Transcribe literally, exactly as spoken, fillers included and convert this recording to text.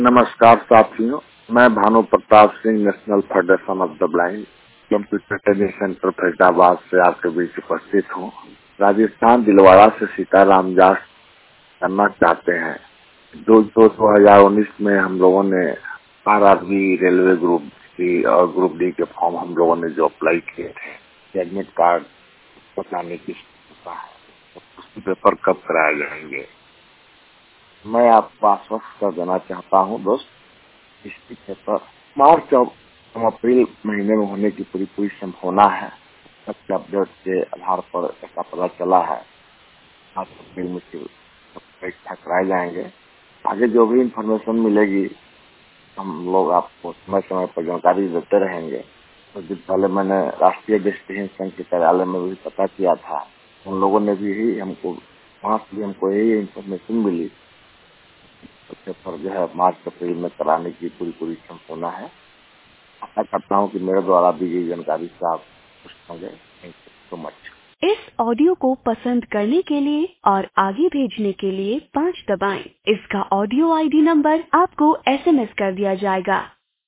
नमस्कार साथियों, मैं Bhanu Pratap Singh, national federation of the blind computer training centre Faizabad से आपके बीच उपस्थित हूँ। राजस्थान दिलवाड़ा से सीताराम दास करना चाहते हैं। दो दो दो हजार उन्नीस में हम लोगों ने आरआरबी, रेलवे ग्रुप डी और ग्रुप डी के फॉर्म हम लोगों ने जो अप्लाई किए थे, एडमिट कार्ड बताने की है, उसके पेपर कब कराए जाएंगे। मैं आपको आश्वस्त कर देना चाहता हूँ दोस्त, इसकी पेपर मार्च और अप्रैल महीने में होने की पूरी पूरी संभावना है। सबके अपडेट के आधार पर ऐसा पता चला है। मार्च अप्रैल में परीक्षा कराए जाएंगे। आगे जो भी इंफॉर्मेशन मिलेगी हम लोग आपको समय समय पर जानकारी देते रहेंगे। कुछ दिन पहले मैंने राष्ट्रीय दृष्टिहीन संघ के कार्यालय में भी पता किया था, उन लोगों ने भी ही हमको वहाँ से भी हमको यही इंफॉर्मेशन मिली। पेपर जो है मार्च अप्रैल में कराने की पूरी पूरी संभावना है। आशा करता हूँ कि मेरे द्वारा दी गई जानकारी से आप खुश होंगे। Thank you so much. इस ऑडियो को पसंद करने के लिए और आगे भेजने के लिए पाँच दबाएं। इसका ऑडियो आईडी नंबर आपको एसएमएस कर दिया जाएगा।